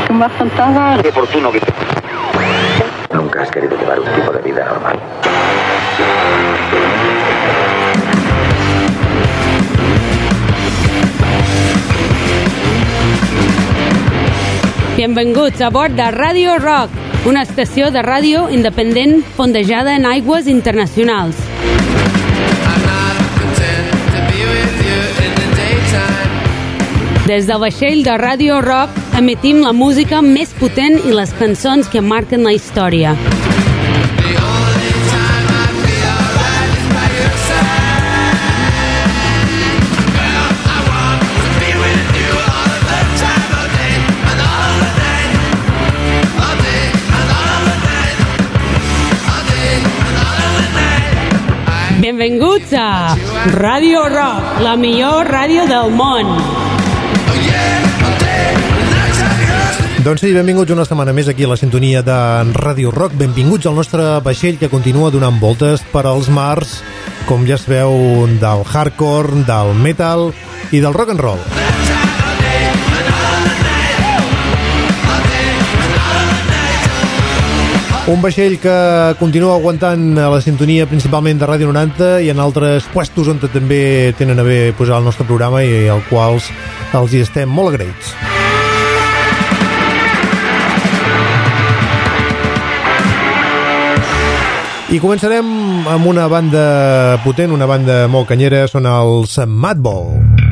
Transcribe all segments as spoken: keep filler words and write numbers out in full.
que me has contado. Qué oportuno que... Nunca has querido llevar un tipo de vida normal. Benvinguts a bord de Radio Rock, una estació de ràdio independent fondejada en aigües internacionals. Des del vaixell de Radio Rock emetim la música més potent i les cançons que marquen la història. Benvinguts a Radio Rock, la millor ràdio del món. Doncs sí, benvinguts una setmana més aquí a la sintonia de Radio Rock. Benvinguts al nostre vaixell que continua donant voltes per als mars, com ja es veu, del hardcore, del metal i del rock and roll. Un vaixell que continua aguantant a la sintonia principalment de Ràdio noranta i en altres puestos on també tenen a bé posar el nostre programa i al quals els hi estem molt agraïts. I començarem amb una banda potent, una banda molt canyera, són els Madball.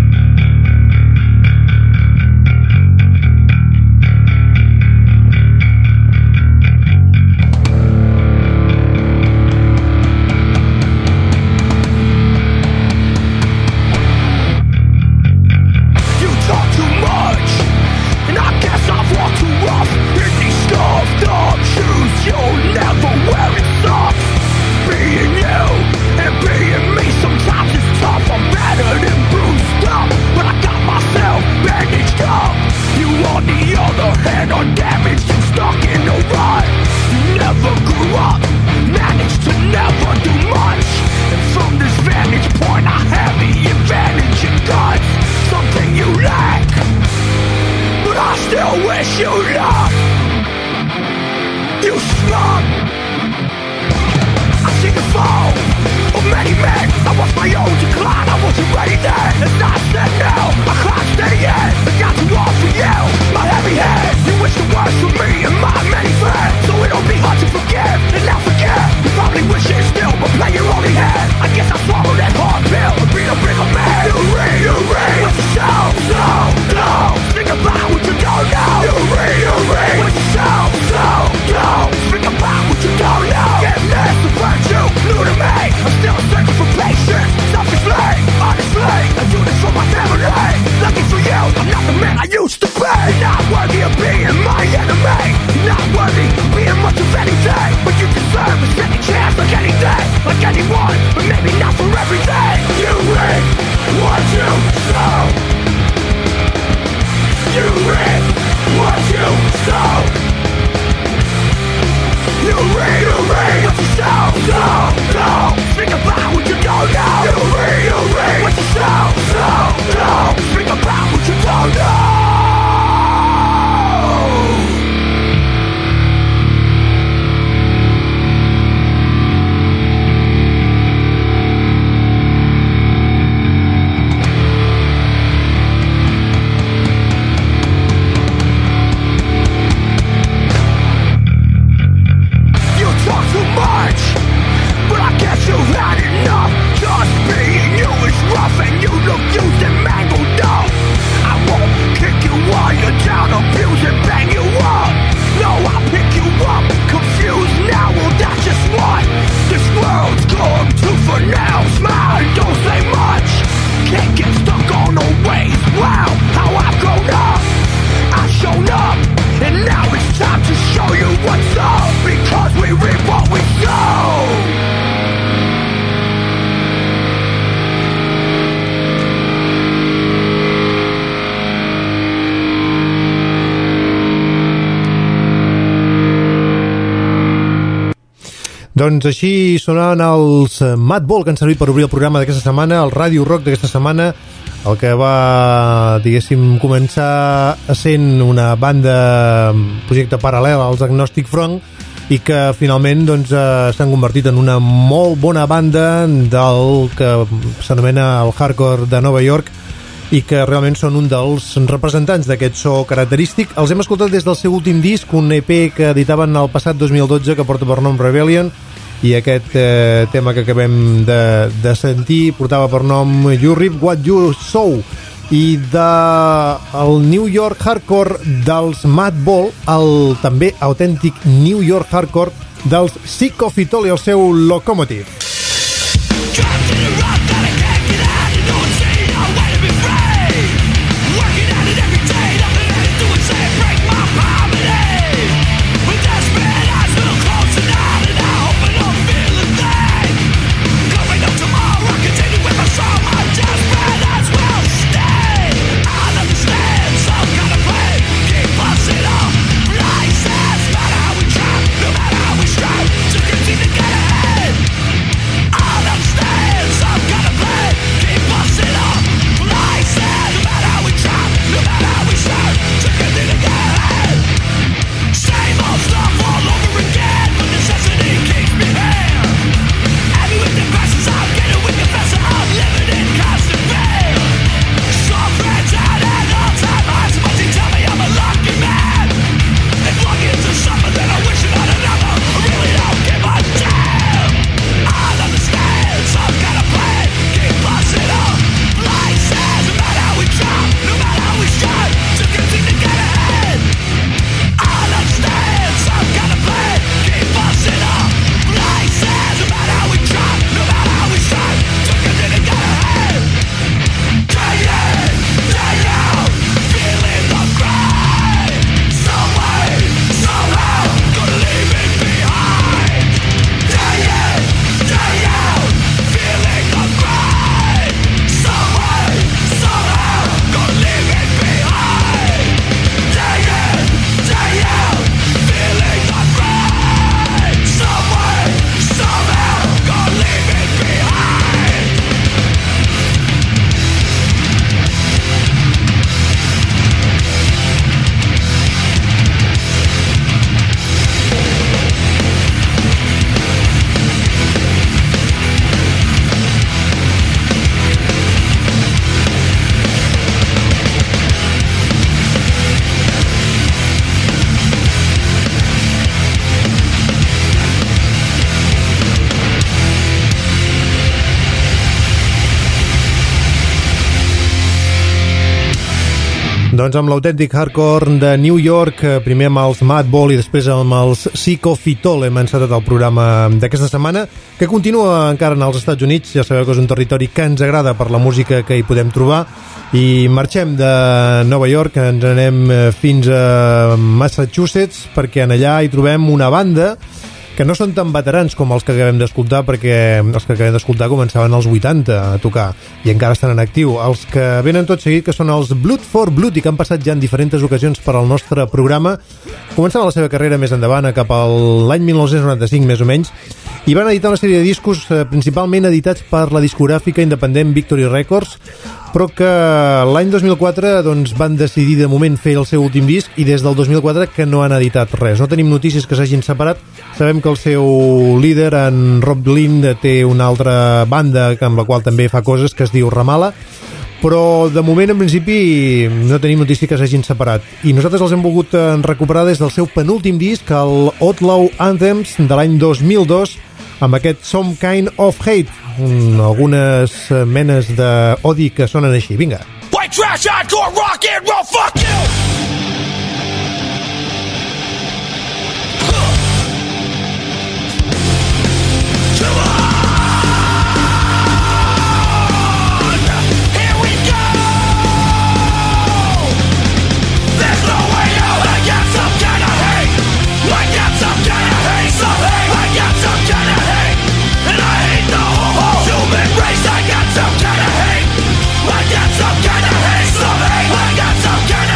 Doncs així sonaven els Madball, que han servit per obrir el programa d'aquesta setmana, el Radio Rock d'aquesta setmana, el que va, diguéssim, començar essent una banda, projecte paral·lel als Agnostic Front, i que finalment doncs, eh, s'han convertit en una molt bona banda del que s'anomena el hardcore de Nova York, i que realment són un dels representants d'aquest so característic. Els hem escoltat des del seu últim disc, un E P que editaven el passat dos mil dotze, que porta per nom Rebellion, i aquest eh, tema que acabem de, de sentir portava per nom You Reap What You Sow. I de el New York Hardcore dels Madball, el també autèntic New York Hardcore dels Sick of It All i el seu Locomotive. Doncs amb l'autèntic hardcore de New York, primer amb els Madball i després amb els Sick of It All, hem encetat el programa d'aquesta setmana, que continua encara als Estats Units. Ja sabeu que és un territori que ens agrada per la música que hi podem trobar, i marxem de Nova York, ens anem fins a Massachusetts, perquè en allà hi trobem una banda que no són tan veterans com els que acabem d'escoltar, perquè els que acabem d'escoltar començaven als vuitanta a tocar i encara estan en actiu. Els que venen tot seguit, que són els Blood for Blood, i que han passat ja en diferents ocasions per al nostre programa, començant la seva carrera més endavant, cap a l'any mil nou-cents noranta-cinc més o menys, i van editar una sèrie de discos principalment editats per la discogràfica independent Victory Records, però que l'any dos mil quatre doncs, van decidir de moment fer el seu últim disc, i des del dos mil quatre que no han editat res. No tenim notícies que s'hagin separat. Sabem que el seu líder, en Rob Lind, té una altra banda amb la qual també fa coses, que es diu Ramallah, però de moment, en principi, no tenim notícia que s'hagin separat. I nosaltres els hem volgut recuperar des del seu penúltim disc, el Outlaw Anthems, de l'any dos mil dos, amb aquest Some Kind of Hate, un, algunes menes d'odi que sonen així. Vinga. White trash, hardcore, rock and roll, fuck you! Some kind of hate, I got some kind of hate, some hate, I got some kind of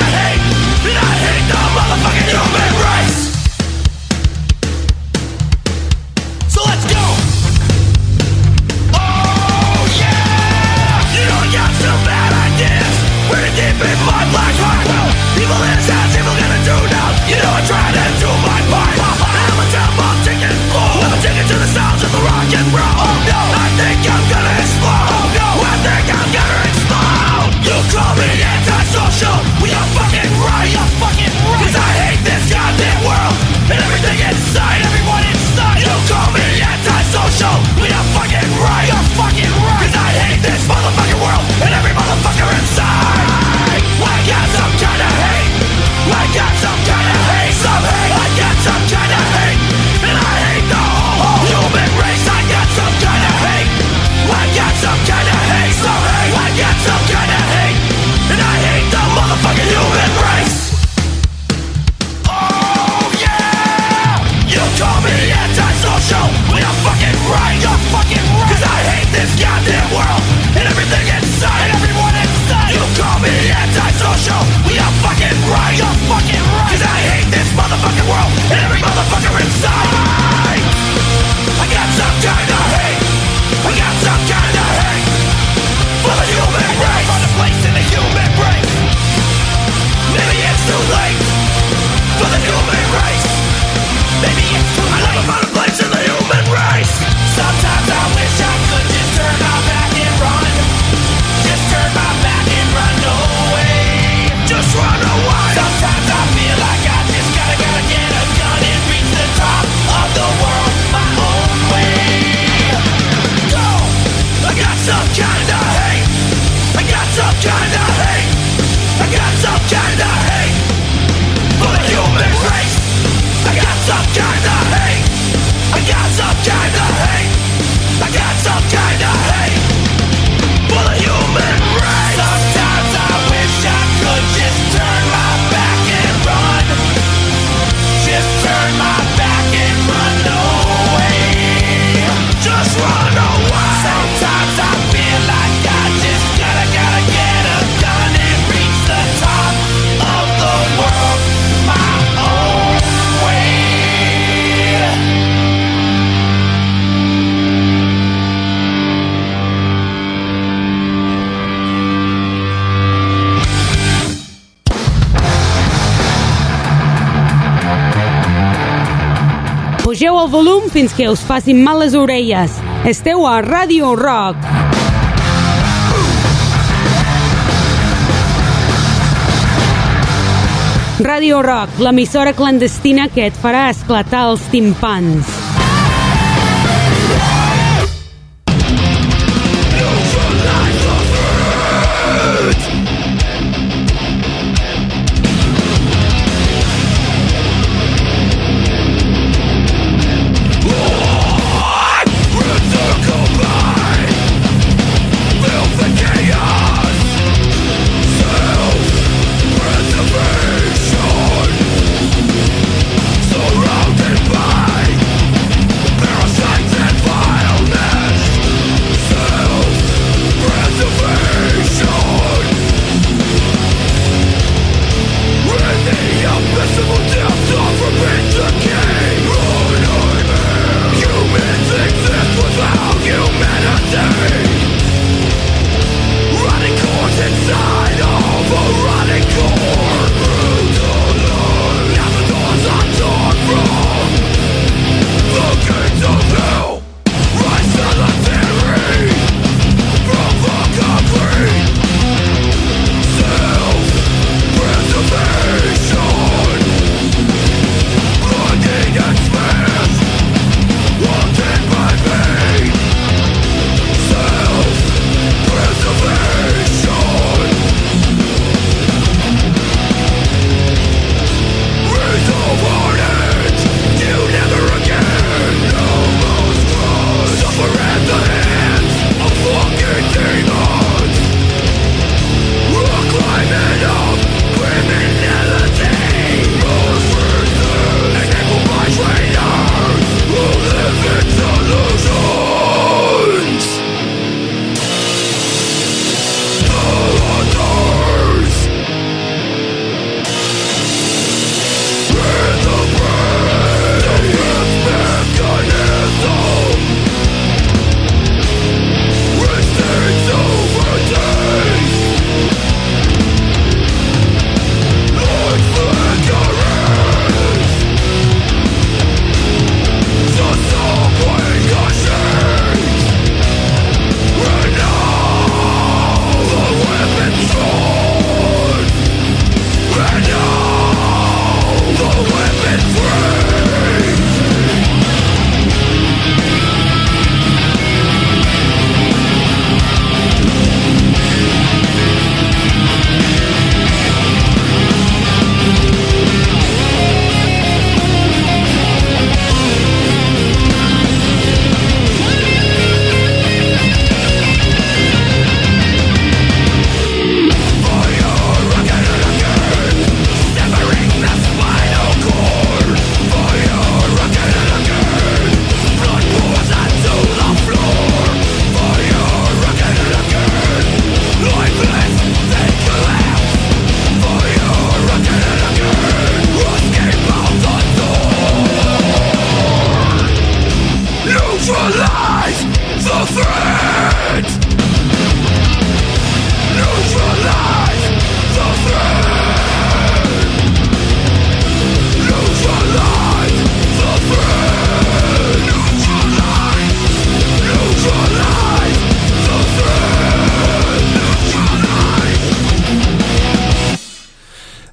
place in the human race. Sometimes I wish I could just turn my back and run. Just turn my back and run away. Just run away. Sometimes I feel like I just gotta, gotta get a gun and reach the top of the world my own way. Go! I got some kind of hate. I got some kind of hate. I got some kind of hate for the human race. I got some kind of hate. I got some kind of hate. I got some kind of hate for the human race. Sometimes I wish I could just turn my back and run. Just turn my back and run away. Just run away. Sometimes I feel like I just gotta, gotta get a gun and reach the top of the world my own way. Pugeu el volum fins que us facin mal les orelles. Esteu a Radio Rock. Radio Rock, l'emissora clandestina que et farà esclatar els timpans. Surrounded by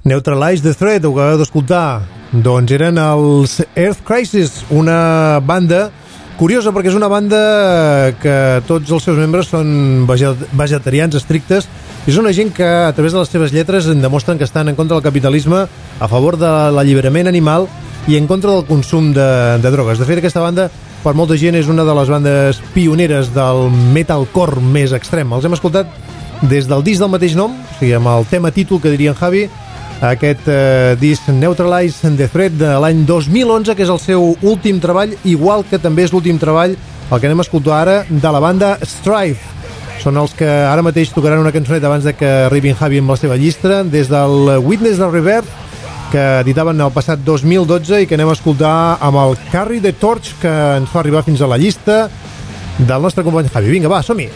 Neutralize the Threat, ho acabeu d'escoltar. Doncs eren els Earth Crisis, una banda curiosa perquè és una banda que tots els seus membres són vegetarians estrictes i és una gent que a través de les seves lletres demostren que estan en contra del capitalisme, a favor de l'alliberament animal i en contra del consum de, de drogues. De fet, aquesta banda per molta gent és una de les bandes pioneres del metalcore més extrem. Els hem escoltat des del disc del mateix nom, o sigui, amb el tema títol que diria en Javi, aquest eh, disc Neutralize the Threat de l'any dos mil onze, que és el seu últim treball, igual que també és l'últim treball, el que anem a escoltar ara, de la banda Strife. Són els que ara mateix tocaran una cançoneta abans de que arribi en Javi amb la seva llista, des del Witness the Rebirth, que editaven el passat dos mil dotze i que anem a escoltar amb el Carry the Torch, que ens fa arribar fins a la llista del nostre company Javi. Vinga, va, som-hi!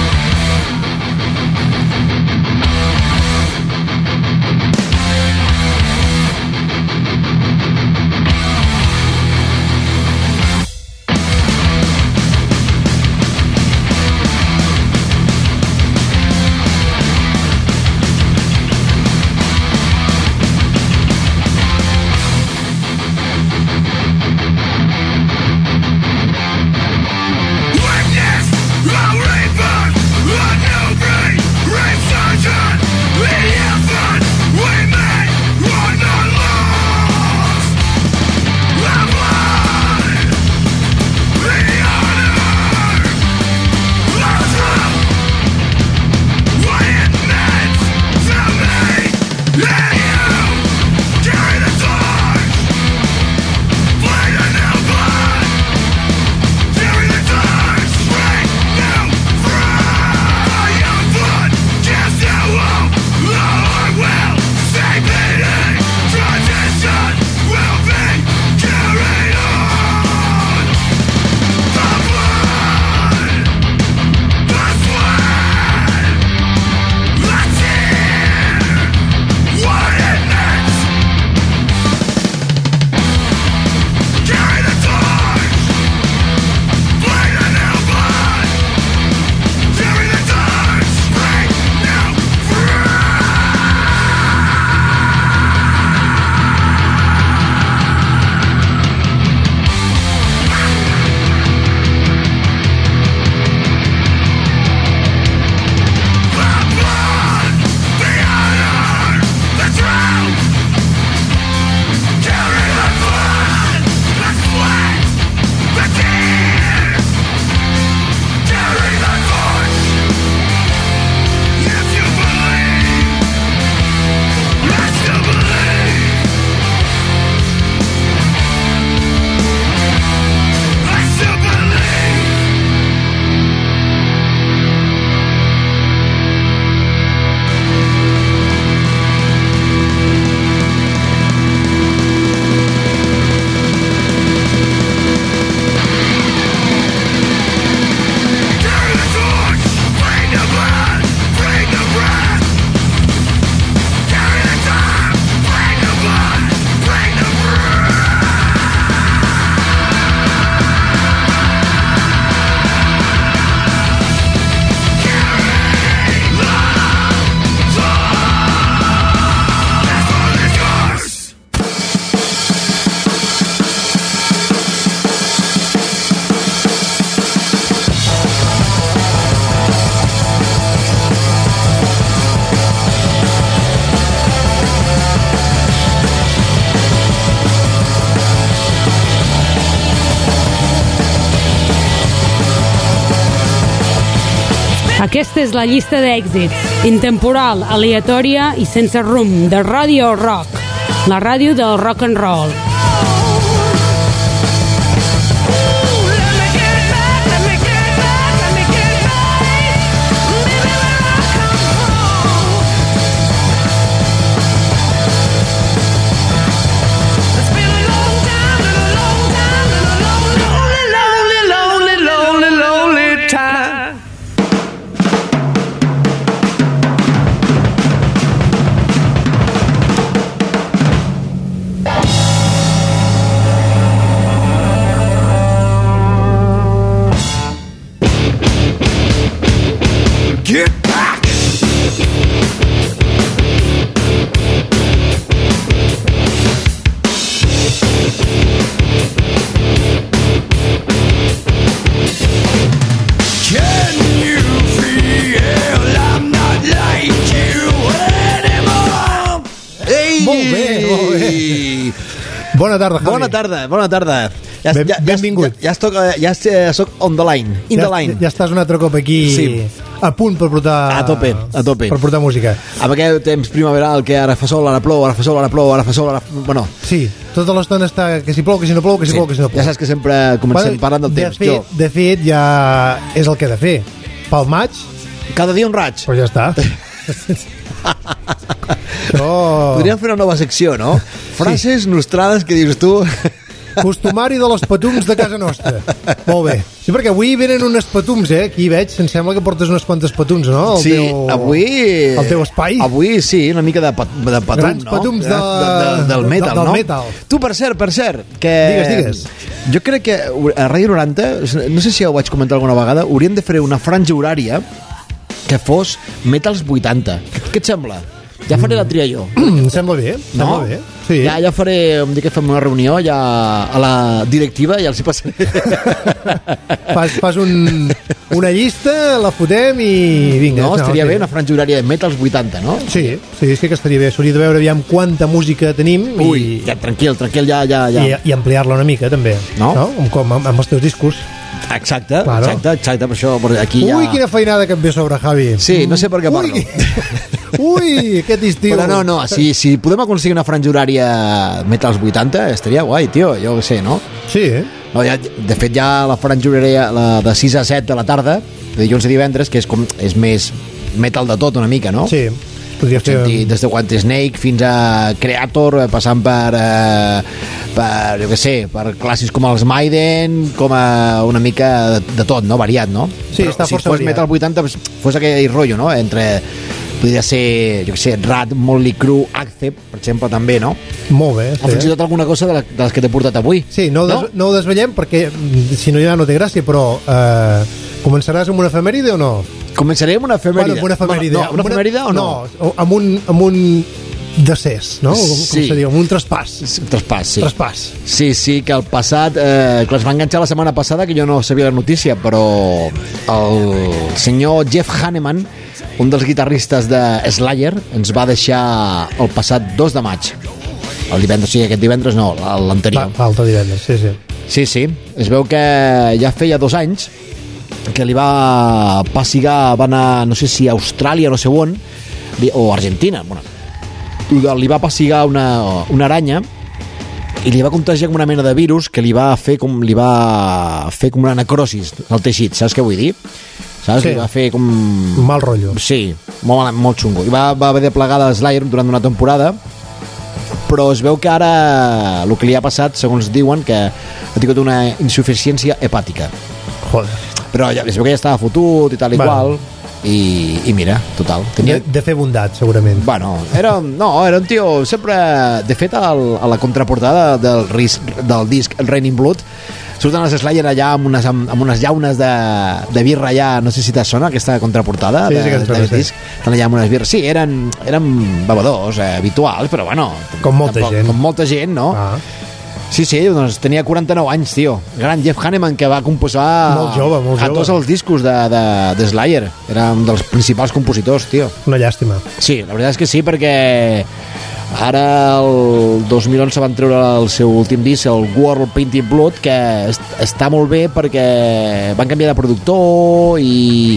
Aquesta és la llista d'èxits, intemporal, aleatòria i sense rumb, de Radio Rock, la ràdio del rock and roll. Ui! Bona tarda, Javi. Bona tarda, bona tarda. Ja, Ben- ja, ja, benvingut. Ja, ja, estoc, ja, ja soc on the line, in ja, the line. Ja estàs un altre cop aquí Sí. a punt per portar... A tope, a tope. Per portar música. Amb aquest temps primaveral que ara fa sol, ara plou, ara fa sol, ara plou, ara fa sol, ara... Bueno, Sí, tota l'estona està que si plou, que si no plou, que si sí, plou, que si no plou. ja saps que sempre comencem Bueno, parlant del de temps. Fet, Jo, de fet, ja és el que he de fer. Pel maig, cada dia un raig. però ja està. oh, Podríem fer una nova secció, no? Frases nostrades que dius tu... costumari de les patums de casa nostra. Molt bé. Sí, perquè avui venen unes patums, eh? Aquí veig, em sembla que portes unes quantes patums, no? El Sí, teu, avui... El teu espai. Avui sí, una mica de, pat, de patum, Grans no? patums de- de, del metal, del no? metal. Tu, per cert, per cert, que... Digues, digues. Jo crec que a Ràdio noranta, no sé si ja ho vaig comentar alguna vegada, hauríem de fer una franja horària que fos Metals vuitanta. Què et sembla? Ja faré la tria jo. Em sembla bé, em No? sembla bé. Sí. Ja, ja faré, em dic que fem una reunió ja a la directiva i els hi passaré. Fas, fas un, una llista, la fotem i vinga. No, estaria sí. bé una franja horària de Metals vuitanta, no? Sí, sí, sí que estaria bé. S'hauria de veure aviam quanta música tenim Ui, i, ja, tranquil, tranquil, ja, ja, ja. i, i ampliar-la una mica, també. No? Com, com amb, amb els teus discos. Exacte, Claro. exacte, exacte, per això per aquí ja... Ui, quina feinada que em ve sobre, Javi. Sí, no sé per què Ui, parlo. Ui, aquest estiu. Però no, no, si, si podem aconseguir una franja horària Metals vuitanta, estaria guai, tio, jo què sé, no? Sí, eh? no ja, de fet, ja la franja horària la de sis a set de la tarda, de dilluns a divendres, que és, com, és més metal de tot una mica, no? Sí. Podria fer... Sentir des de White Snake fins a Creator, eh, passant per, eh, per, jo què sé, per clàssics com els Maiden, com a una mica de, de tot, no? Variat, no? Sí, Però està si força fos variat. Metal vuitanta, pues, fos aquell rotllo, no? Entre, podria ser, jo què sé, Rat, Motley Crue, Accept, per exemple, també, no? Molt bé. O fins i tot alguna cosa de, la, de les que t'he portat avui. Sí, no, ho des, no? no ho desvetllem perquè mm, si no ja no té gràcia, però eh, començaràs amb una efemèride o no? Començaré amb una efemèride. Bueno, amb una efemèride. No, una efemèride o no? No, amb un, amb un decés, no? Com, Sí. com se diu, amb un traspàs. Un traspàs, sí. Traspàs. Sí, sí, que el passat... Eh, que es va enganxar la setmana passada, que jo no sabia la notícia, però el senyor Jeff Hanneman, un dels guitarristes de Slayer, ens va deixar el passat dos de maig. El divendres, sí, aquest divendres no, l'anterior. Va, falta divendres, sí, sí. Sí, sí, es veu que ja feia dos anys que li va passigar, va anar, no sé si a Austràlia, no sé on, li- o Argentina, bueno, li va passigar una, una aranya i li va contagiar com una mena de virus que li va fer com li va fer com una necrosis al teixit, saps què vull dir? Saps? Sí. Li va fer com... Mal rotllo. Sí, molt, mal- molt xungo. I va, va haver de plegar de Slayer durant una temporada, però es veu que ara el que li ha passat, segons diuen, que ha tingut una insuficiència hepàtica. Joder. Però ja, es veu que ja estava fotut i tal i Bueno. qual, i, i mira, total. De, Tenia, de fer bondat, segurament. Bueno, era, no, era un tio sempre... De fet, al, a la contraportada del, ris, del disc Raining Blood surten els Slayer allà amb unes, amb, amb unes llaunes de, de birra allà, no sé si te sona aquesta contraportada Sí, de, sí que em sona, d'aquest sí. disc. Estan allà amb unes birres. Sí, eren, eren bevedors eh, habituals, però bueno... Com molta gent. Com molta gent, no? Ah, Sí, sí, doncs tenia quaranta-nou anys, tio. Gran Jeff Hanneman, que va composar Molt jove, molt a jove. tots els discos de, de, de Slayer. Era un dels principals compositors, tio. una llàstima. Sí, la veritat és que sí, perquè ara el dos mil onze van treure el seu últim disc, el World Painted Blood, que est està molt bé perquè van canviar de productor i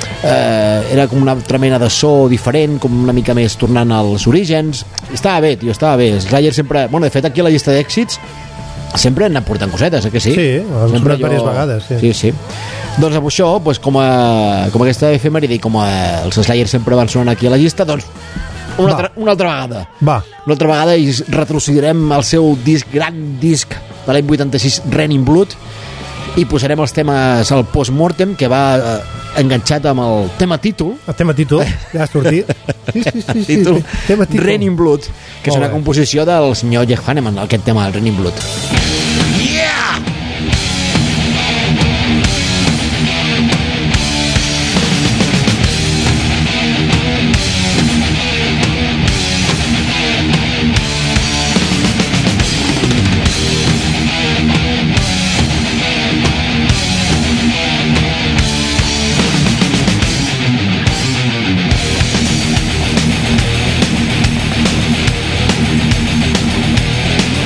eh, era com una altra mena de so diferent, com una mica més tornant als orígens. Estava bé, tio, estava bé. Slayer sempre... Bueno, de fet, aquí a la llista d'èxits sempre han anat portant cosetes, eh, que sí? Sí, han Sempre sonat diverses vegades, sí. Sí, sí. Doncs amb això, doncs, com, a, com aquesta efemèride i com a, els Slayer sempre van sonant aquí a la llista, doncs una, Va. altra, una altra vegada. Va, Una altra vegada i retrocederem el seu disc, gran disc de l'any vuitanta-sis, Raining Blood, i posarem els temes al post-mortem, que va eh, enganxat amb el tema títol, el tema títol, ja ha sortit. Sí, sí, sí. sí, títol, sí. Tema títol. Raining Blood, que és Molt una bé. composició del senyor Jeff Hanneman, aquest tema, el Raining Blood. Yeah! We'll be right back.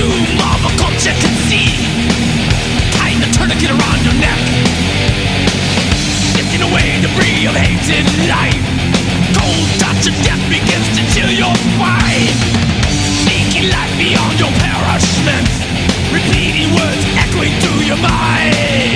tomb of a corpse you can see, tying the tourniquet around your neck, sifting away debris of hated life. Cold touch of death begins to chill your spine, seeking life beyond your perishment, repeating words echoing through your mind.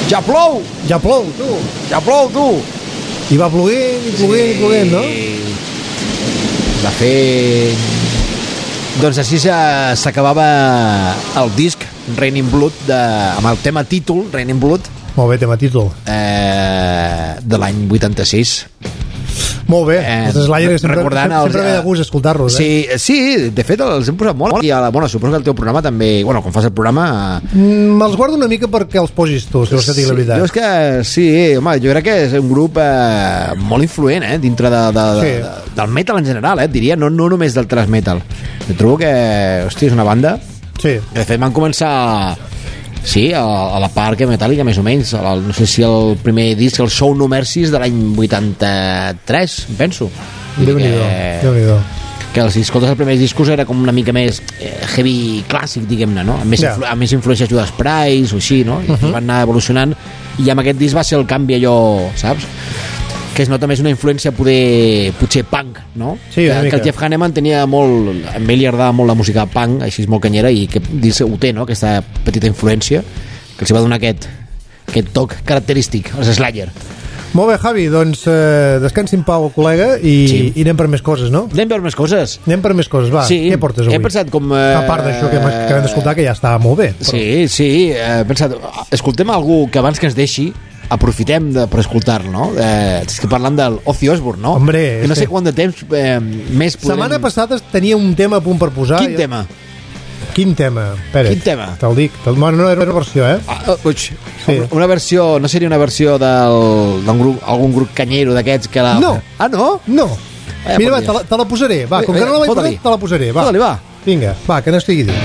Ja plou! Ja plou, tu! Ja plou, tu! I va ploent, i ploent, i ploent, no? Va fer... Doncs així se- s'acabava el disc Raining Blood, de, amb el tema títol Raining Blood, Molt bé, tema títol. eh, de l'any vuitanta-sis. Molt bé, Eh, els Slayer sempre, recordant sempre, els, sempre ve de gust escoltar-los, eh? Sí, sí, de fet els hem posat molt. I a la, bueno, suposo que el teu programa també... Bueno, quan fas el programa... Mm, me'ls guardo una mica perquè els posis tu, si vols que et digui la veritat. Jo és que sí, home, jo crec que és un grup eh, molt influent, eh, dintre de, de, de, Sí. de, del metal en general, eh, et diria, no, no només del thrash metal. Jo trobo que, hòstia, és una banda Sí. que de fet van començar sí, a, a la part que metàl·lica més o menys, el, no sé si el primer disc, el Show No Mercies de l'any vuitanta-tres, em penso. Déu-n'hi-do, que, Déu-n'hi-do. que els escoltes els primers discos era com una mica més eh, heavy clàssic, diguem-ne, no? Amb més, Ja. influ amb més influència de Judas Priest o així, no? I Uh-huh. van anar evolucionant i amb aquest disc va ser el canvi allò, saps? Que es nota més una influència poder, potser punk, no? Sí, una que, mica. que el Jeff Hanneman tenia molt... A ell li agradava molt la música punk, així és molt canyera, i que disc ho té, no? Aquesta petita influència que els va donar aquest, aquest toc característic, els Slayer. Molt bé, Javi, doncs eh, descansi en pau, col·lega, i, Sí. i anem per més coses, no? Anem per més coses. Anem per més coses, va. Sí, Què portes avui? he pensat com... Eh... A part d'això que hem que hem d'escoltar, que ja està molt bé. Però... Sí, sí, eh, he pensat, escoltem algú que abans que ens deixi aprofitem de, per escoltar-lo, no? Eh, estic parlant del Ozzy Osbourne, no? Hombre, que no és sé que- quant de temps eh, més podem... Setmana passada tenia un tema a punt per posar. Quin tema? Quin tema? Espera, Quin tema? Te'l dic. Te bueno, no era una versió, eh? Ah, uh, uix, Sí. una versió, no seria una versió del, d'un grup, algun grup canyero d'aquests que la... No. Ah, no? No. Vaya Mira, por va, Dios. te la, te la posaré. Va, com que no la vaig Fota-li. posar, te la posaré. Va. Fota-li, va. Vinga, va, que no estigui dit.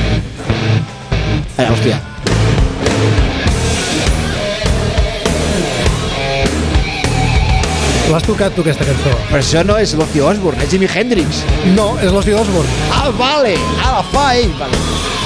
Eh, hòstia. L'has tocat tu, aquesta cançó? Però això no és l'Ozzy Osbourne, és Jimi Hendrix. No, és l'Ozzy Osbourne. Ah, vale, ah, la fa ell, vale.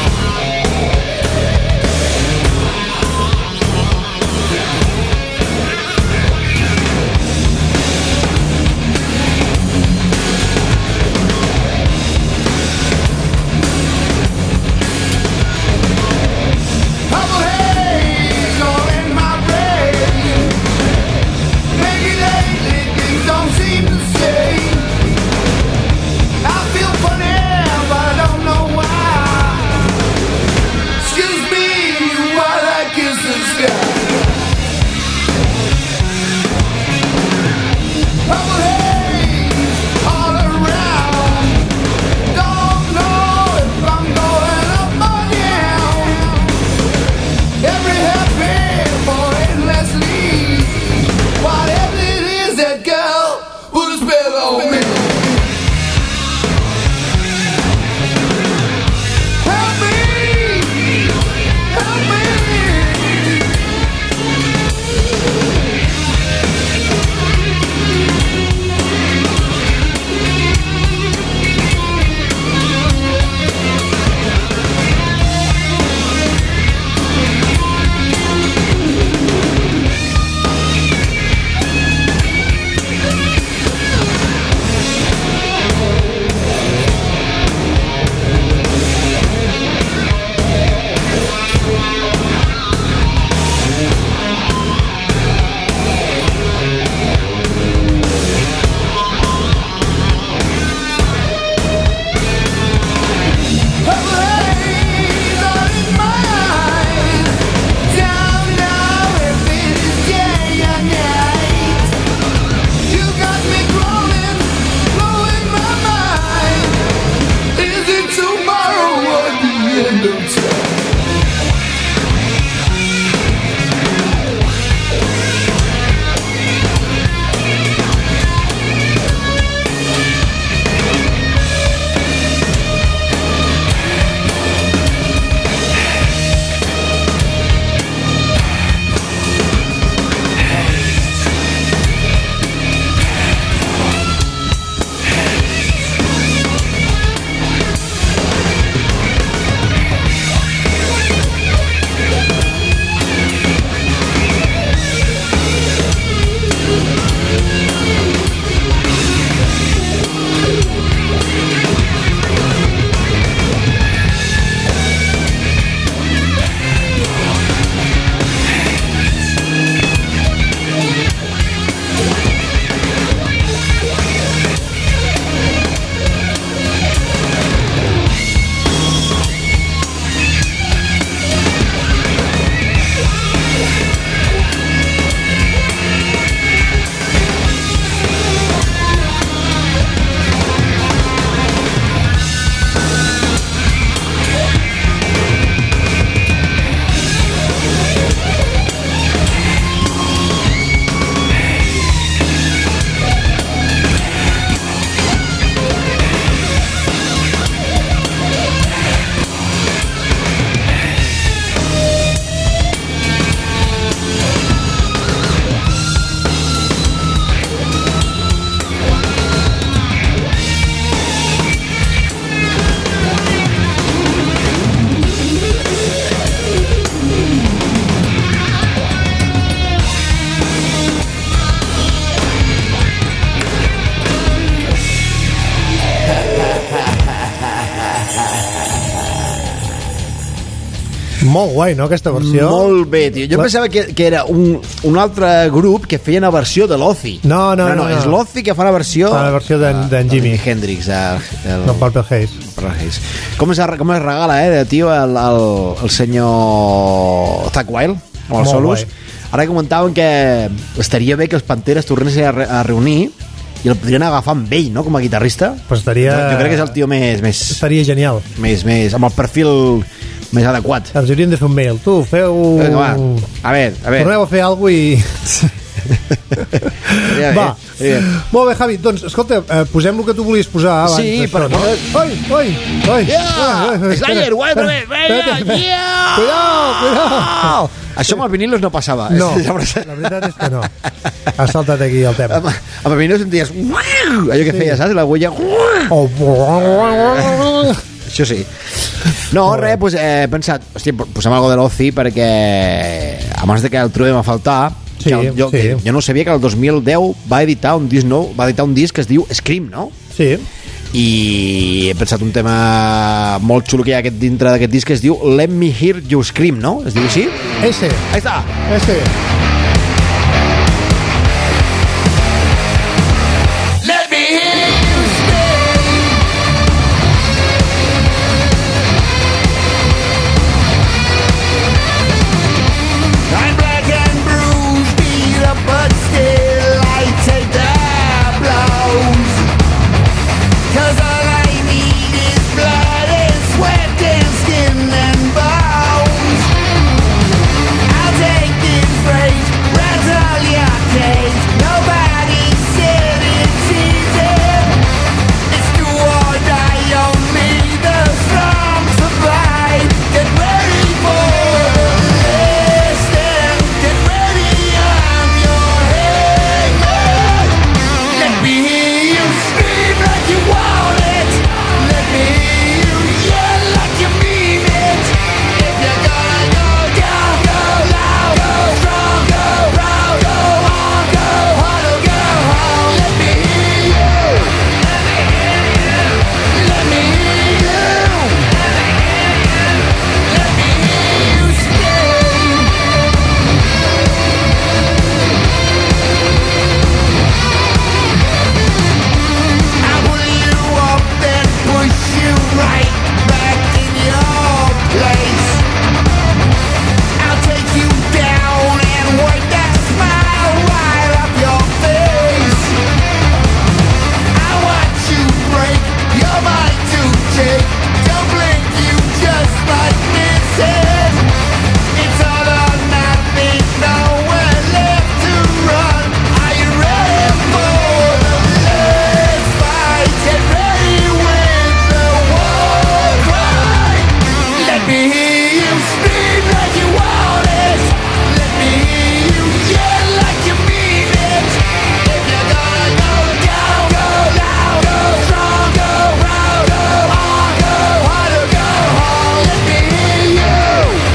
Purple haze all in my brain. Maybe lately things don't seem the same. I feel funny, but I don't know why. Molt guai, no, aquesta versió? Molt bé, tio. Jo La... pensava que, que era un, un altre grup que feia una versió de l'Ozzy. No, no, no, no, no. És l'Ozzy que fa una versió... Fa la versió d'en de, Jimi Hendrix. El, el... No, Purple Haze. Purple Haze. Com es, com es regala, eh, de tio, el, el, el senyor Zakk Wylde, amb els solos. Guai. Ara comentaven que estaria bé que els Panteres tornessin a, re, a reunir i el podrien agafar amb ell, no?, com a guitarrista. Pues estaria... jo, jo crec que és el tio més... més estaria genial. Més, més, amb el perfil més adequat. Ens hauríem de fer un mail. Tu, feu... Vinga, va. A veure, a veure. Torneu a fer alguna cosa i... ja, va. Ja, ja. Molt bé, Javi. Doncs, escolta, eh, posem el que tu volies posar abans. Sí, per no? Oi, oi, oi. Yeah! Slayer, guai, otra vez. Venga, yeah! Cuidao, cuidao. Això amb els vinilos no passava. No, la veritat és que no. Has saltat aquí el tema. Amb, amb els vinilos senties... allò que sí. feia, saps? La huella... Oh. Això sí. No, res, pues, eh, he pensat... Hòstia, posem alguna de l'Ozzy perquè abans de que el trobem a faltar... Sí, jo, jo, sí. jo no sabia que el dos mil deu va editar un disc nou, va editar un disc que es diu Scream, no? Sí. I he pensat un tema molt xulo que hi ha aquest, dintre d'aquest disc que es diu Let Me Hear You Scream, no? Es diu així? Ese. Ahí està. Ese. Let me hear you scream. I'm black and bruised, beat up, but still I take the blows. 'Cause all I need is blood and sweat and skin and bones. I'll take this rage, rattle your cage. Nobody said it's easy. It's do or die, only the strong survive. Get ready for the list and get ready, I'm your hangman. Let me hear you scream like you want it. Let me hear you yell like you mean it. If you're gonna go down, go loud, go strong, go proud, go on, go hard or go home. Let me hear you. Let me hear you. Let me hear you scream. I'll pull you up and push you right back in your place. I'll take you down and wipe that smile right off your face. I watch you break, your mind to take. Don't blink, you just might miss it. It's all or nothing, nowhere left to run. Are you ready for the last fight? Get ready with the war cry. Let me hear you scream like you want it. Let me hear you yell like you mean it. If you're gonna go down, go loud, go strong, go proud, go on, go hard or go home. Let me hear you.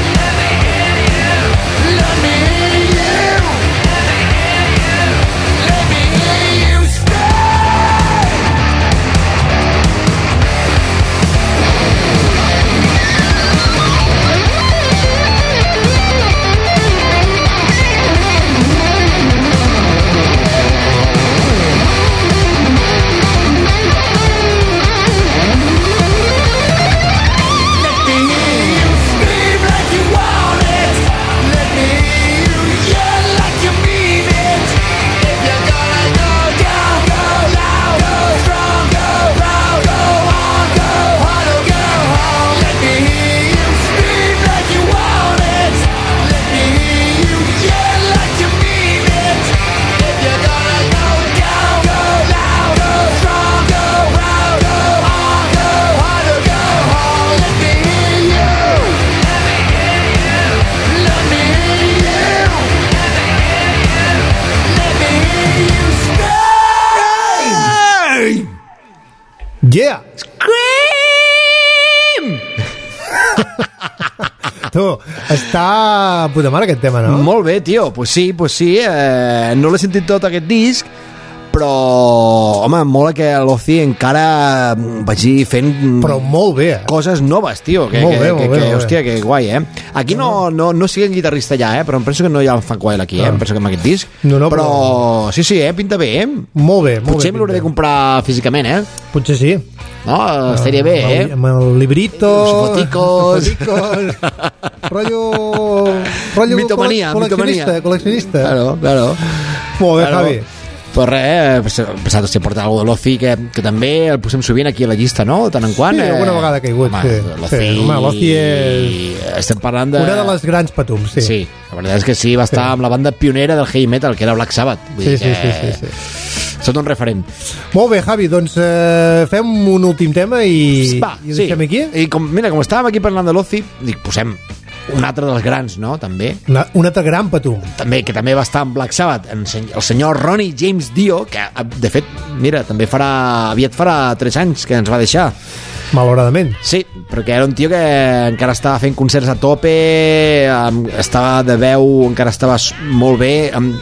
Let me hear you. Let me hear you scream. Let me hear you scream like you want it. Let me hear you yell like you mean it. If you're gonna go down, go loud, go strong, go proud, go on, go hard or go home. Let me hear you scream like you want it. Let me hear you yell like you mean it. If you're gonna go down, go loud, go strong, go proud, go on, go hard or go home. Let me hear you. Let me hear you. Let me hear you scream. Yeah! Scream! Tu, està a puta mare aquest tema, no? Molt bé, tio. Pues sí, pues sí. Eh, no l'he sentit tot aquest disc, però, home, mola que l'Ozi encara vagi fent Però molt bé, eh? coses noves, tio. Que, Molt bé, que, molt que, bé, que, molt bé. hòstia, que guai, eh? Aquí no, no, no sigui el guitarrista ja, eh? Però em penso que no hi ha el Frank Wild aquí, eh? Ah. Em penso que amb aquest disc. No, no, però... però- Sí, sí, eh? Pinta bé, eh? Molt bé, molt Potser bé. me l'hauré de comprar físicament, eh? Potser sí. No? Estaria bé, Amb eh? el- Amb el librito... Los foticos. Los foticos. Rollo... Rollo Mitomania, col·leccionista, mitomania. col·leccionista. Claro, claro. Molt bé, Claro. Javi. Pues res, eh, he pensat si portar alguna de l'Ozi, que, que també el posem sovint aquí a la llista, no? De tant en quant. Sí, alguna vegada ha caigut, home, sí. L'Ozi... Sí, home, l'Ozi és- Estem parlant de... Una de les grans patums, sí. Sí, la veritat és que sí, va estar Sí. amb la banda pionera del heavy metal, que era Black Sabbath. Vull Sí, dir sí, que sí, sí, sí. Són un referent. Molt bé, Javi, doncs eh, fem un últim tema i, Va, i ho deixem aquí. I com, mira, com estàvem aquí parlant de l'Ozi, dic, posem un altre dels grans, no? També. Una, un altre gran patum. També, que també va estar en Black Sabbath, en sen- el senyor Ronnie James Dio, que de fet, mira, també farà aviat farà tres anys que ens va deixar. Malauradament. Sí, perquè era un tio que encara estava fent concerts a tope, amb, estava de veu, encara estava s- molt bé, amb,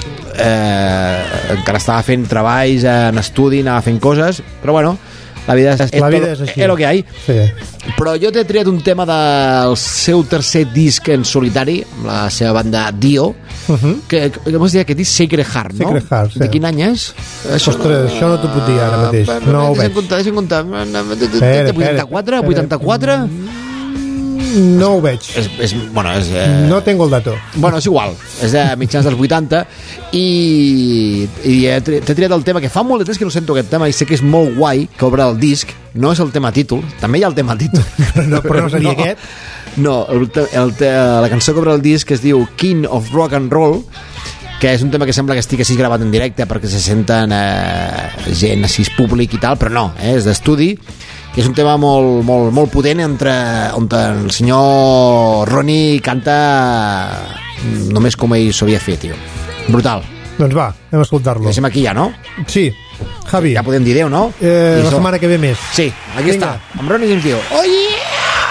eh, encara estava fent treballs en estudi, anava fent coses, però bueno, la vida és, La vida tot- és així. és el que hi ha. Sí. Però jo t'he triat un tema del seu tercer disc en solitari, amb la seva banda Dio, Uh -huh. que, que vols dir aquest disc Sacred Heart, no? Sacred Heart, sí. De quin any és? Això, Ostres, això no t'ho puc dir ara mateix. No ho Deixa'm veig. comptar, deixa'm comptar. Espera, vuitanta-quatre? espera. vuitanta-quatre? No ho veig. És, és, bueno, és, eh, No tengo el dato. bueno, és igual, és de mitjans dels vuitanta i, i he tri- t'he triat el tema que fa molt de temps que no sento aquest tema i sé que és molt guai que obre el disc, no és el tema títol, també hi ha el tema títol, No, però no seria aquest. no, el, te- el, te- la cançó que obre el disc es diu King of Rock and Roll, que és un tema que sembla que estigui així gravat en directe perquè se senten eh, gent així públic i tal, però no, eh, és d'estudi, que és un tema molt, molt, molt potent entre, on el senyor Ronnie canta només com ell s'havia fet, tio. Brutal. Doncs va, anem a escoltar-lo. Deixem aquí ja, no? Sí, Javi, Ja podem dir adéu, no? eh, I la això- setmana que ve més. Sí, aquí Vinga. està, amb Ronnie James Dio. Oh, yeah!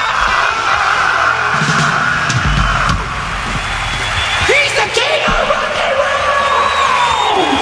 He's the king of rock and roll!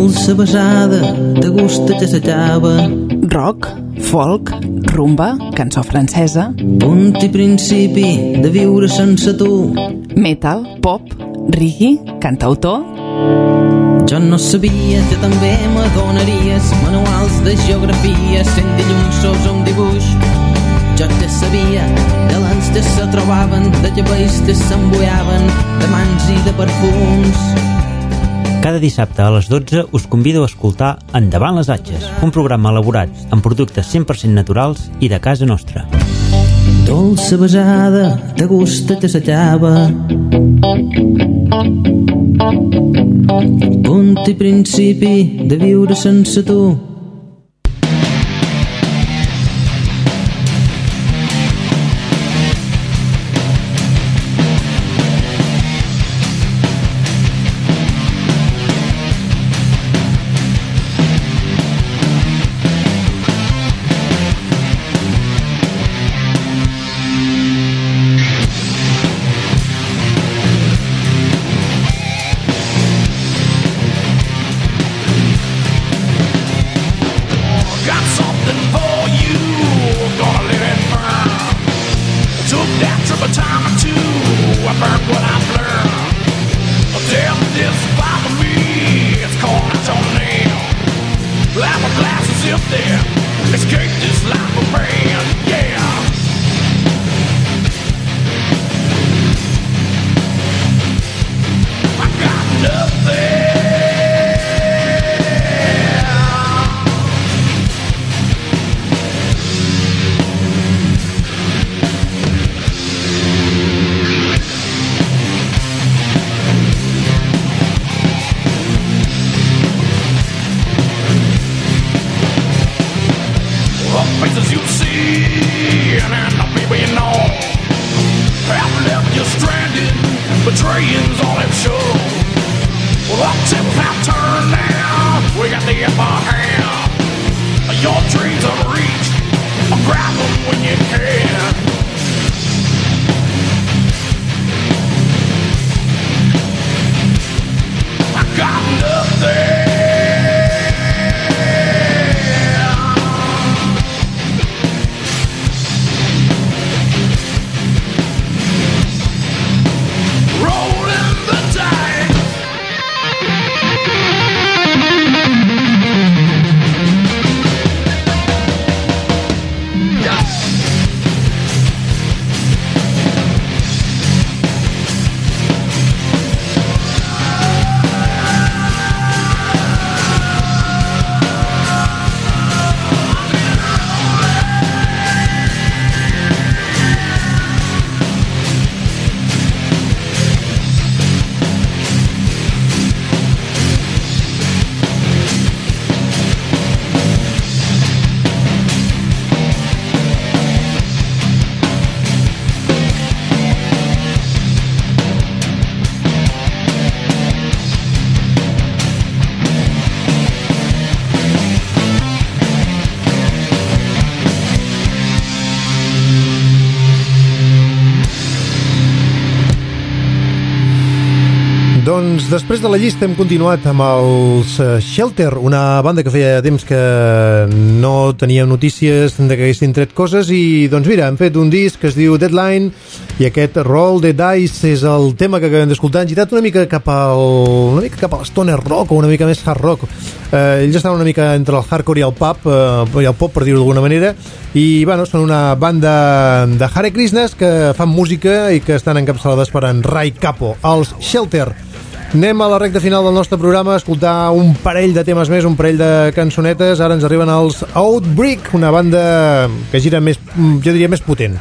Dolça besada, de gust que s'acaba. Rock, folk, rumba, cançó francesa. Punt i principi de viure sense tu. Metal, pop, reggae, cantautor. Jo no sabia que també m'adonaries manuals de geografia sent dilluns sos un dibuix. Jo ja sabia de l'ans que se trobaven, de llavells que s'embuiaven, de mans i de perfums. Cada dissabte a les dotze us convido a escoltar Endavant les Atxes, un programa elaborat amb productes cent per cent naturals i de casa nostra. Dolça besada, de gust que s'acaba. Punt i principi de viure sense tu. Doncs després de la llista hem continuat amb els Shelter, una banda que feia temps que no teníem notícies de que haguessin tret coses i doncs mira, hem fet un disc que es diu Deadline i aquest Roll the Dice és el tema que acabem d'escoltar. Han girat una mica cap al una mica cap a l'stoner rock o una mica més hard rock. Eh, ells estaven una mica entre el hardcore i el pop, eh, i el pop per dir-ho d'alguna manera, i bueno, són una banda de Hare Krishnas que fan música i que estan encapçalades per en Ray Capo, els Shelter. Anem a la recta final del nostre programa a escoltar un parell de temes més, un parell de cançonetes. Ara ens arriben els Outbreak, una banda que gira més, jo diria, més potent.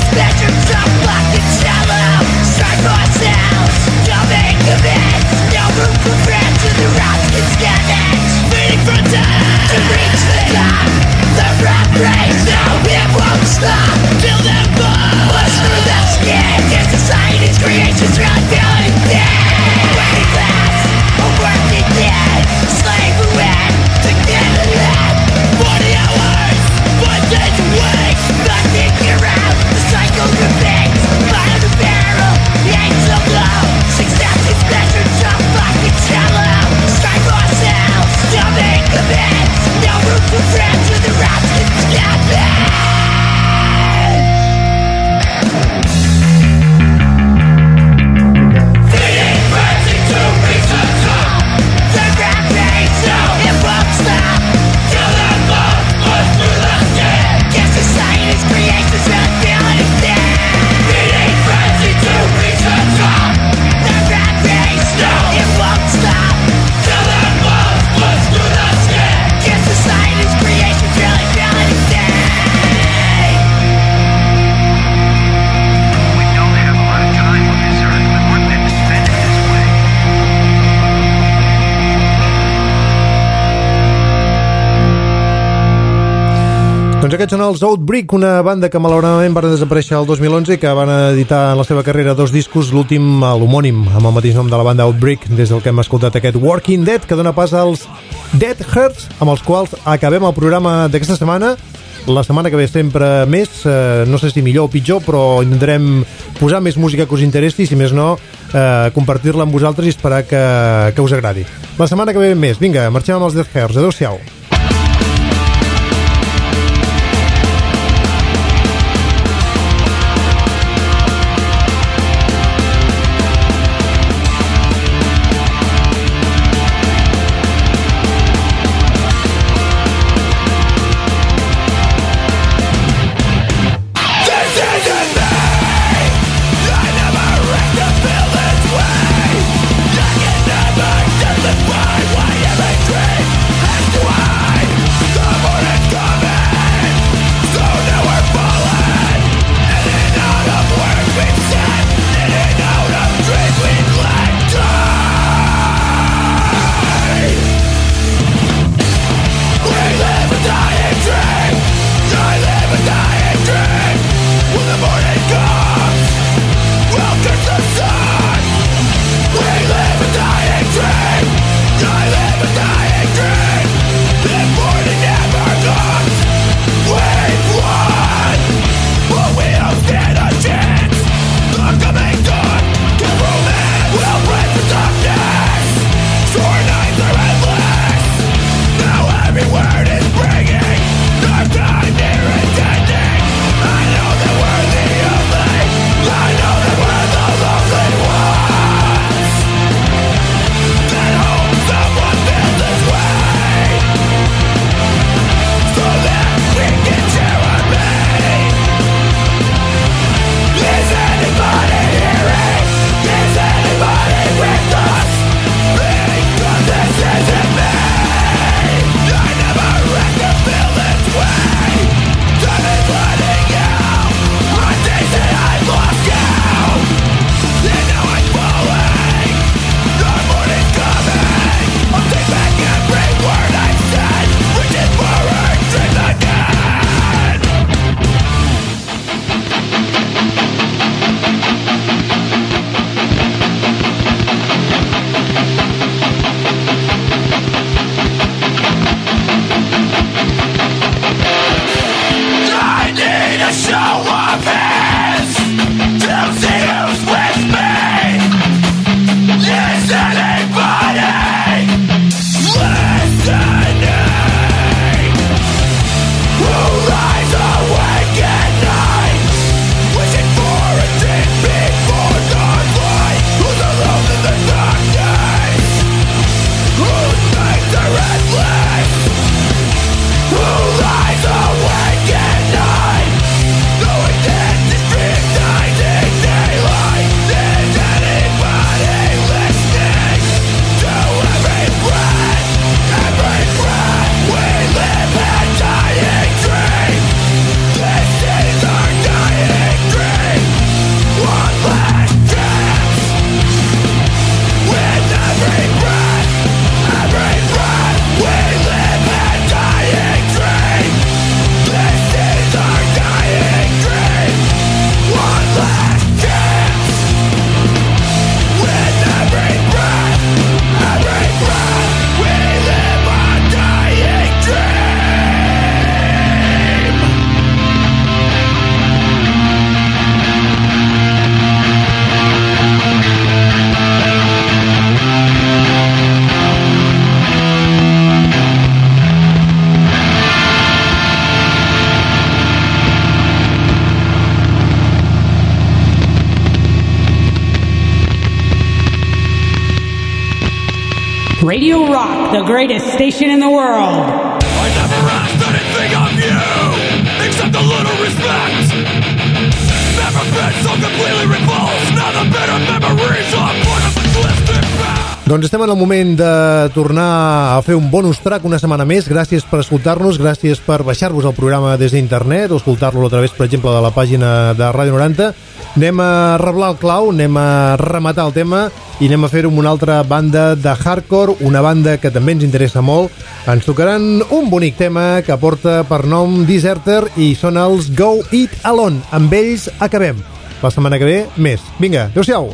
Strike ourselves, don't make a mess. No Doncs aquests són els Outbreak, una banda que malauradament van desaparèixer el dos mil onze i que van editar en la seva carrera dos discos, l'últim l'homònim amb el mateix nom de la banda Outbreak, des del que hem escoltat aquest Walking Dead, que dona pas als Dead Hearts, amb els quals acabem el programa d'aquesta setmana. La setmana que ve sempre més, eh, no sé si millor o pitjor, però intentarem posar més música que us interessi, si més no, eh, compartir-la amb vosaltres i esperar que, que us agradi. La setmana que ve més. Vinga, marxem amb els Dead Hearts. Adéu-siau. Radio Rock, the greatest station in the world. I never asked anything of you, except a little respect. Never been so completely repulsed, now the bitter memories are part of a twisted past. Doncs estem en el moment de tornar a fer un bonus track una setmana més. Gràcies per escoltar-nos, gràcies per baixar-vos el programa des d'internet o escoltar-lo a través, per exemple, de la pàgina de Ràdio noranta. Anem a reblar el clau, anem a rematar el tema i anem a fer-ho amb una altra banda de hardcore, una banda que també ens interessa molt. Ens tocaran un bonic tema que porta per nom Deserter i són els Go It Alone. Amb ells acabem. La setmana que ve, més. Vinga, adéu-siau!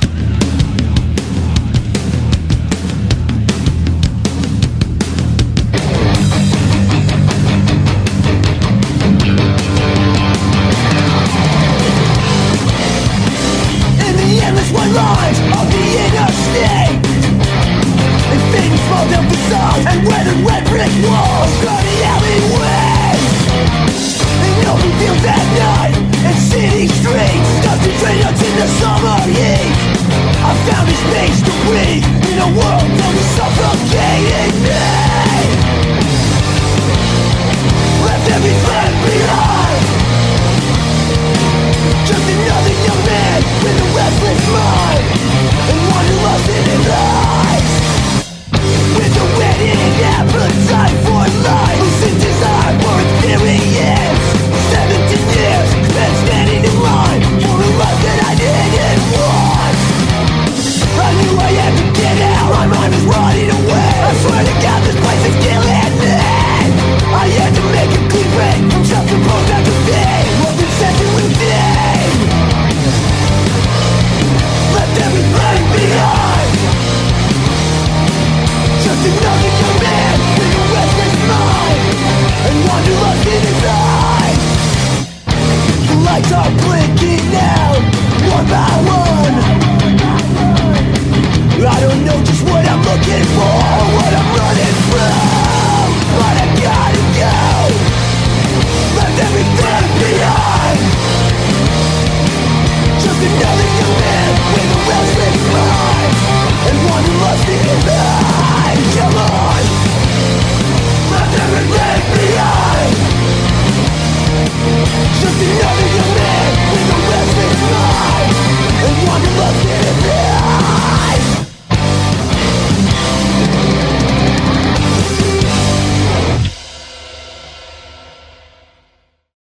And weathered red brick walls, bloody alleyways, and open fields at night, and city streets, concentrated in the summer heat. I found a space to breathe in a world